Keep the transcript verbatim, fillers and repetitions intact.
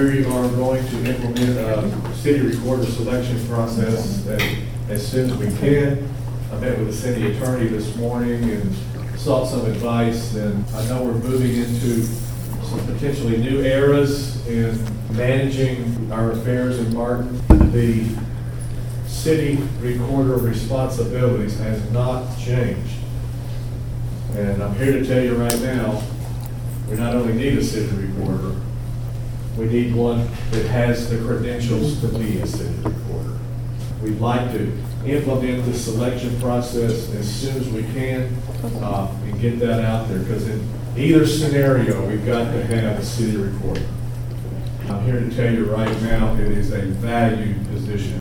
we are going to implement a city recorder selection process as, as soon as we can. I met with the city attorney this morning and sought some advice, and I know we're moving into some potentially new eras in managing our affairs in Martin. The city recorder responsibilities has not changed. And I'm here to tell you right now, we not only need a city recorder, we need one that has the credentials to be a city recorder. We'd like to implement the selection process as soon as we can uh, and get that out there, because in either scenario, we've got to have a city recorder. I'm here to tell you right now, it is a valued position.